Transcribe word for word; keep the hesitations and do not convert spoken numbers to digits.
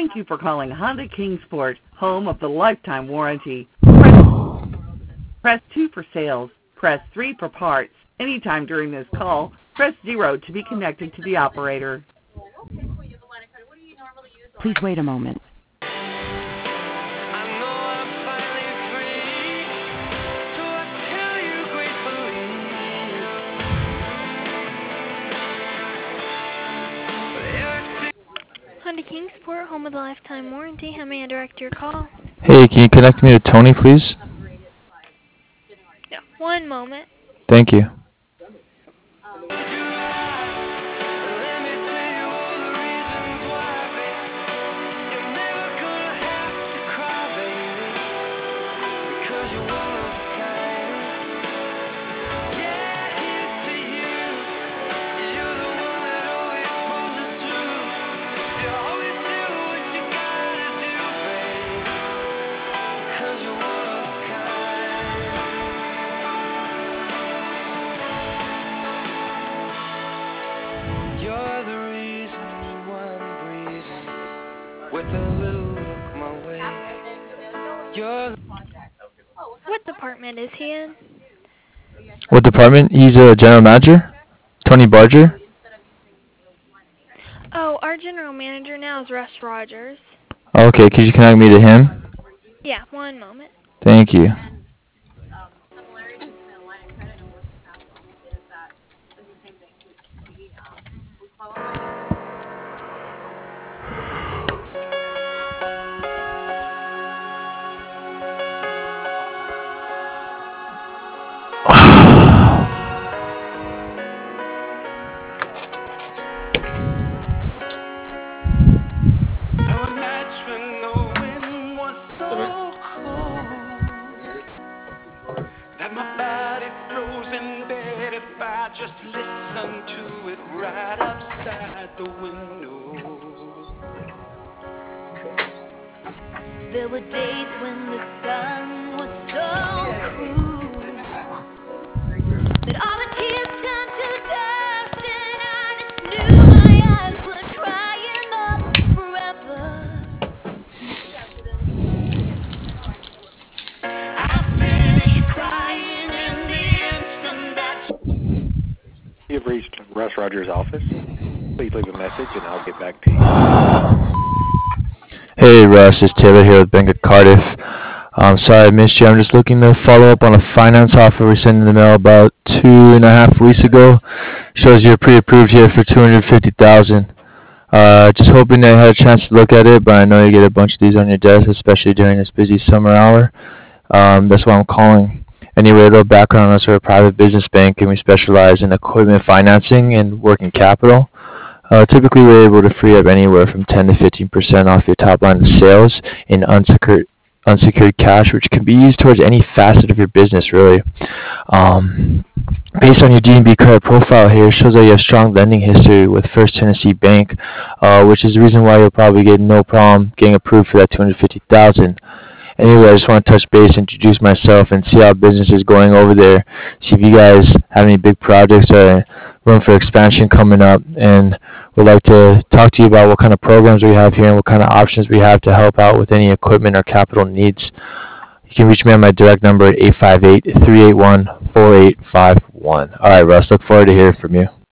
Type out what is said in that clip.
Thank you for calling Honda Kingsport, home of the lifetime warranty. Press, press two for sales. Press three for parts. Anytime during this call, press zero to be connected to the operator. Please wait a moment. Honda Kingsport, home of the lifetime warranty. How may I direct your call? Hey, can you connect me to Tony, please? Yeah, one moment. Thank you. You're the reason, one reason, with a little look my way. You're What department is he in? What department? He's a general manager? Tony Barger? Oh, our general manager now is Russ Rogers. Okay, could you connect me to him? Yeah, one moment. Thank you. that my body froze in bed if I just listen to it right outside the window. There were days when the sun was so cruel that all the tears turned to dust, and I just knew my eyes were drying up forever. I finished crying in the instant that You've reached Russ Rogers' office. Please leave a message and I'll get back to you. Hey Russ, it's Taylor here with Bank of Cardiff. Um, sorry I missed you. I'm just looking to follow up on a finance offer we sent in the mail about two and a half weeks ago. Shows you're pre-approved here for two hundred fifty thousand dollars. Uh, just hoping that you had a chance to look at it, but I know you get a bunch of these on your desk, especially during this busy summer hour. Um, that's why I'm calling. Anyway, a little background on us. We're a private business bank, and we specialize in equipment financing and working capital. Uh, typically, we're able to free up anywhere from ten to fifteen percent off your top line of sales in unsecured, unsecured cash, which can be used towards any facet of your business, really. Um, based on your D N B credit profile here, it shows that you have strong lending history with First Tennessee Bank, uh, which is the reason why you'll probably get no problem getting approved for that two hundred fifty thousand dollars. Anyway, I just want to touch base, introduce myself, and see how business is going over there. See if you guys have any big projects or room for expansion coming up, and would like to talk to you about what kind of programs we have here and what kind of options we have to help out with any equipment or capital needs. You can reach me on my direct number at eight five eight, three eight one, four eight five one. All right, Russ, look forward to hearing from you.